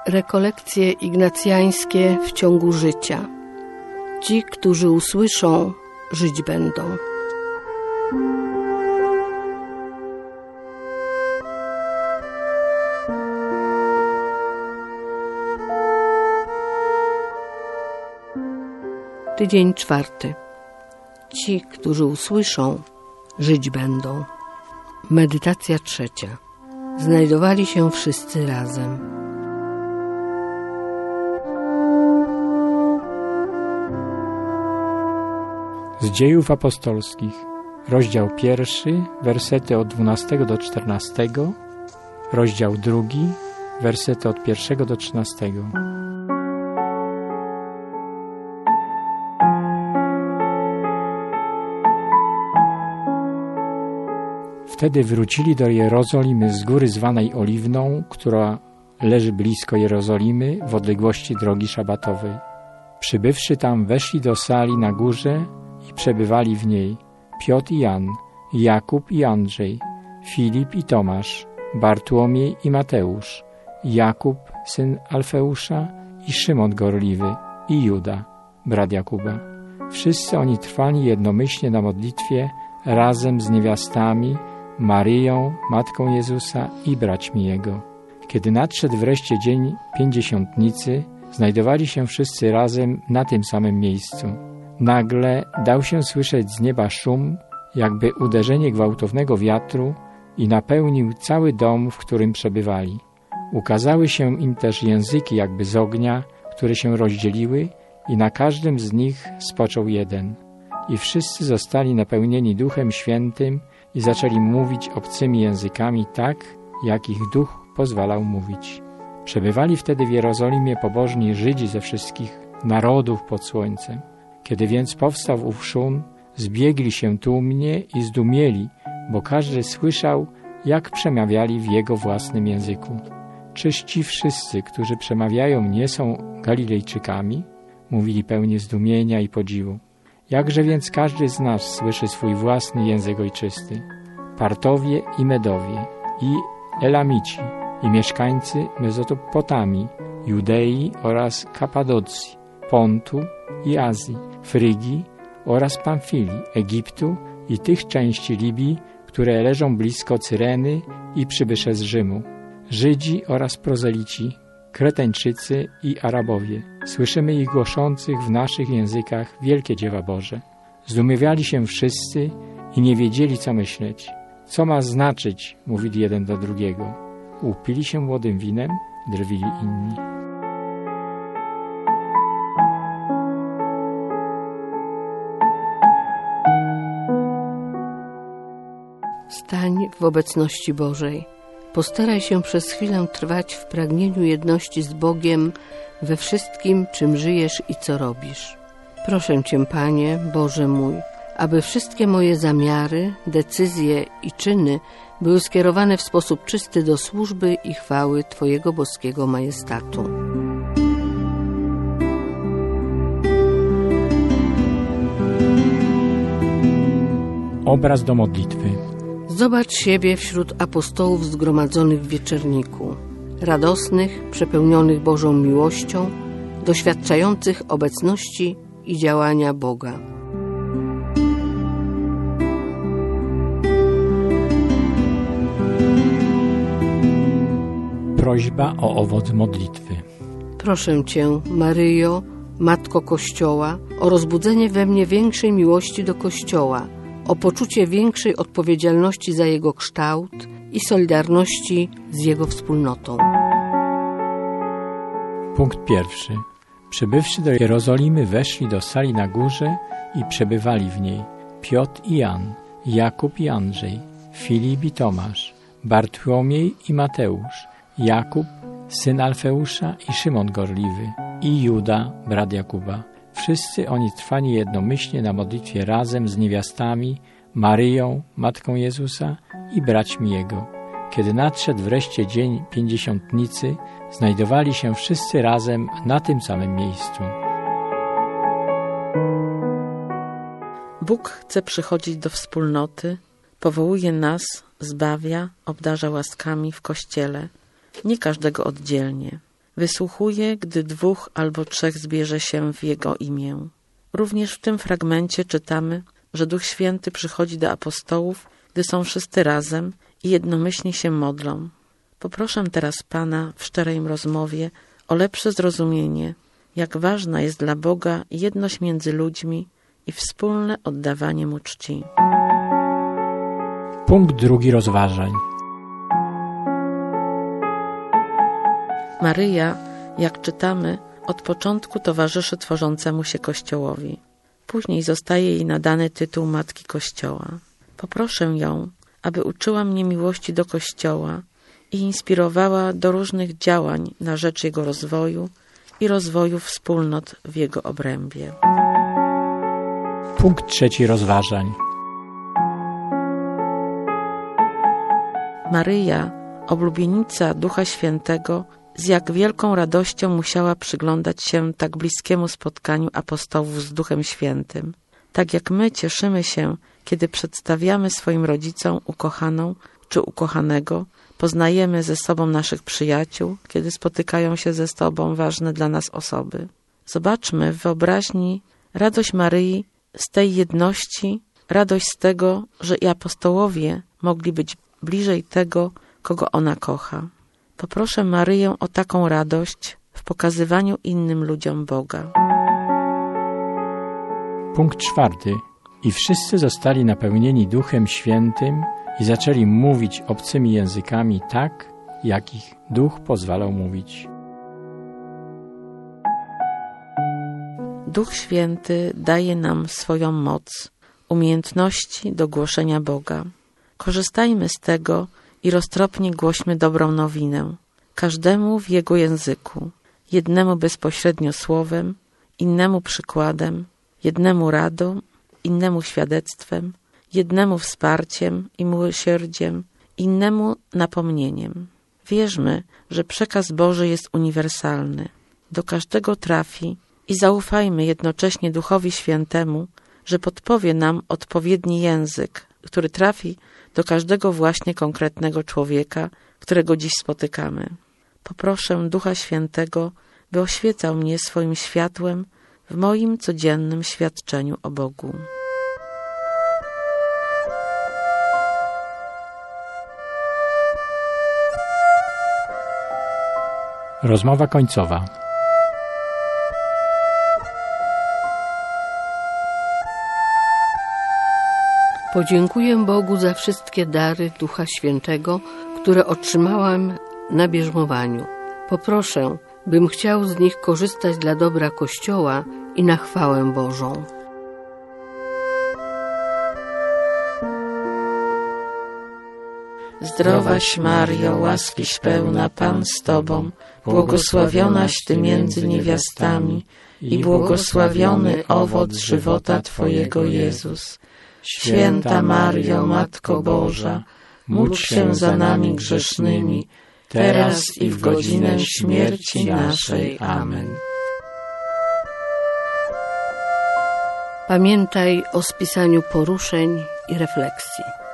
Rekolekcje ignacjańskie w ciągu życia. Ci, którzy usłyszą, żyć będą. Tydzień 4. Ci, którzy usłyszą, żyć będą. Medytacja 3. Znajdowali się wszyscy razem. Z Dziejów Apostolskich, rozdział 1, wersety od 12 do 14, rozdział 2, wersety od 1 do 13. Wtedy wrócili do Jerozolimy z góry zwanej Oliwną, która leży blisko Jerozolimy w odległości drogi szabatowej. Przybywszy tam, weszli do sali na górze i przebywali w niej Piotr i Jan, Jakub i Andrzej, Filip i Tomasz, Bartłomiej i Mateusz, Jakub, syn Alfeusza, i Szymon Gorliwy, i Juda, brat Jakuba. Wszyscy oni trwali jednomyślnie na modlitwie razem z niewiastami, Maryją, matką Jezusa, i braćmi Jego. Kiedy nadszedł wreszcie dzień Pięćdziesiątnicy, znajdowali się wszyscy razem na tym samym miejscu. Nagle dał się słyszeć z nieba szum, jakby uderzenie gwałtownego wiatru, i napełnił cały dom, w którym przebywali. Ukazały się im też języki jakby z ognia, które się rozdzieliły, i na każdym z nich spoczął jeden. I wszyscy zostali napełnieni Duchem Świętym i zaczęli mówić obcymi językami tak, jak ich Duch pozwalał mówić. Przebywali wtedy w Jerozolimie pobożni Żydzi ze wszystkich narodów pod słońcem. Kiedy więc powstał ów szum, zbiegli się tłumnie i zdumieli, bo każdy słyszał, jak przemawiali w jego własnym języku. Czyż ci wszyscy, którzy przemawiają, nie są Galilejczykami? Mówili pełni zdumienia i podziwu. Jakże więc każdy z nas słyszy swój własny język ojczysty? Partowie i Medowie, i Elamici, i mieszkańcy Mezopotamii, Judei oraz Kapadocji, Pontu i Azji, Frygii oraz Pamfilii, Egiptu i tych części Libii, które leżą blisko Cyreny, i przybysze z Rzymu, Żydzi oraz prozelici, Kretańczycy i Arabowie. Słyszymy ich głoszących w naszych językach wielkie dzieła Boże. Zdumiewiali się wszyscy i nie wiedzieli, co myśleć. Co ma znaczyć, mówili jeden do drugiego. Upili się młodym winem, drwili inni. Stań w obecności Bożej. Postaraj się przez chwilę trwać w pragnieniu jedności z Bogiem we wszystkim, czym żyjesz i co robisz. Proszę Cię, Panie, Boże mój, aby wszystkie moje zamiary, decyzje i czyny były skierowane w sposób czysty do służby i chwały Twojego boskiego majestatu. Obraz do modlitwy. Zobacz siebie wśród apostołów zgromadzonych w wieczerniku, radosnych, przepełnionych Bożą miłością, doświadczających obecności i działania Boga. Prośba o owoc modlitwy. Proszę Cię, Maryjo, Matko Kościoła, o rozbudzenie we mnie większej miłości do Kościoła, o poczucie większej odpowiedzialności za jego kształt i solidarności z jego wspólnotą. Punkt 1. Przybywszy do Jerozolimy, weszli do sali na górze i przebywali w niej Piotr i Jan, Jakub i Andrzej, Filip i Tomasz, Bartłomiej i Mateusz, Jakub, syn Alfeusza, i Szymon Gorliwy, i Juda, brat Jakuba. Wszyscy oni trwali jednomyślnie na modlitwie razem z niewiastami, Maryją, matką Jezusa, i braćmi Jego. Kiedy nadszedł wreszcie dzień Pięćdziesiątnicy, znajdowali się wszyscy razem na tym samym miejscu. Bóg chce przychodzić do wspólnoty, powołuje nas, zbawia, obdarza łaskami w Kościele, nie każdego oddzielnie. Wysłuchuje, gdy 2 albo 3 zbierze się w Jego imię. Również w tym fragmencie czytamy, że Duch Święty przychodzi do apostołów, gdy są wszyscy razem i jednomyślnie się modlą. Poproszę teraz Pana w szczerej rozmowie o lepsze zrozumienie, jak ważna jest dla Boga jedność między ludźmi i wspólne oddawanie Mu czci. Punkt 2 rozważań. Maryja, jak czytamy, od początku towarzyszy tworzącemu się Kościołowi. Później zostaje jej nadany tytuł Matki Kościoła. Poproszę ją, aby uczyła mnie miłości do Kościoła i inspirowała do różnych działań na rzecz jego rozwoju i rozwoju wspólnot w jego obrębie. Punkt 3 rozważań. Maryja, oblubienica Ducha Świętego, z jak wielką radością musiała przyglądać się tak bliskiemu spotkaniu apostołów z Duchem Świętym. Tak jak my cieszymy się, kiedy przedstawiamy swoim rodzicom ukochaną czy ukochanego, poznajemy ze sobą naszych przyjaciół, kiedy spotykają się ze sobą ważne dla nas osoby. Zobaczmy w wyobraźni radość Maryi z tej jedności, radość z tego, że i apostołowie mogli być bliżej tego, kogo ona kocha. Poproszę Maryję o taką radość w pokazywaniu innym ludziom Boga. Punkt 4. I wszyscy zostali napełnieni Duchem Świętym i zaczęli mówić obcymi językami tak, jak ich Duch pozwalał mówić. Duch Święty daje nam swoją moc, umiejętności do głoszenia Boga. Korzystajmy z tego i roztropnie głośmy dobrą nowinę, każdemu w jego języku, jednemu bezpośrednio słowem, innemu przykładem, jednemu radą, innemu świadectwem, jednemu wsparciem i miłosierdziem, innemu napomnieniem. Wierzmy, że przekaz Boży jest uniwersalny, do każdego trafi i zaufajmy jednocześnie Duchowi Świętemu, że podpowie nam odpowiedni język, który trafi do każdego właśnie konkretnego człowieka, którego dziś spotykamy. Poproszę Ducha Świętego, by oświecał mnie swoim światłem w moim codziennym świadczeniu o Bogu. Rozmowa końcowa. Podziękuję Bogu za wszystkie dary Ducha Świętego, które otrzymałam na bierzmowaniu. Poproszę, bym chciał z nich korzystać dla dobra Kościoła i na chwałę Bożą. Zdrowaś Mario, łaskiś pełna, Pan z Tobą, błogosławionaś Ty między niewiastami i błogosławiony owoc żywota Twojego Jezus. Święta Mario, Matko Boża, módl się za nami grzesznymi, teraz i w godzinę śmierci naszej. Amen. Pamiętaj o spisaniu poruszeń i refleksji.